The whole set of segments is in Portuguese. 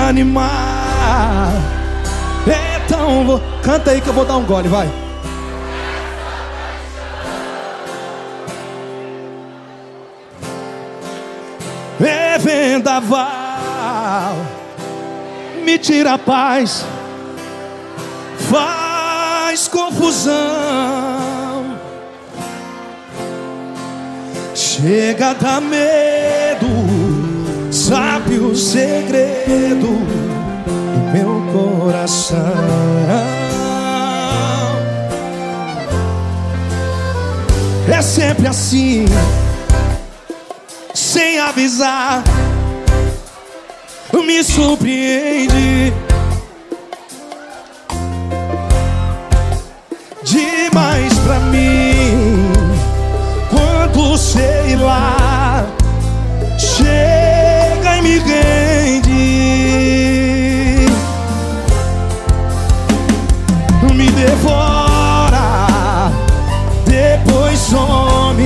animar. Então canta aí que eu vou dar um gole, vai. É vendaval, me tira a paz, faz confusão. Chega a dar medo, sabe o segredo do meu coração. É sempre assim, sem avisar, me surpreende demais pra mim. Quando sei lá, chega e me rende, me devora, depois some,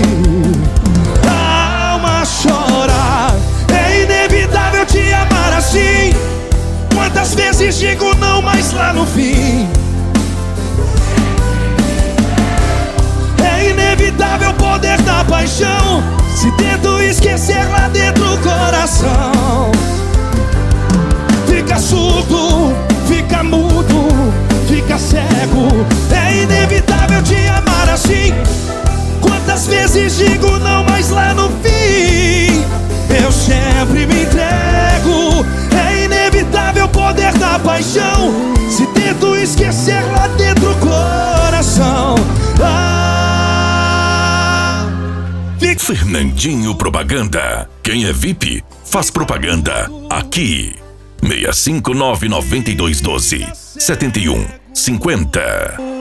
a alma chora. É inevitável te amar assim. Quantas vezes digo não, mas lá no fim é inevitável o poder da paixão. Se tento esquecer, lá dentro o coração fica surdo, fica mudo, fica cego. É inevitável te amar assim. Quantas vezes digo não, mas lá no fim eu sempre me entrego. É inevitável o poder da paixão. Se tento esquecer, lá dentro o coração Fernandinho Propaganda. Quem é VIP faz propaganda aqui. 6599212 7150.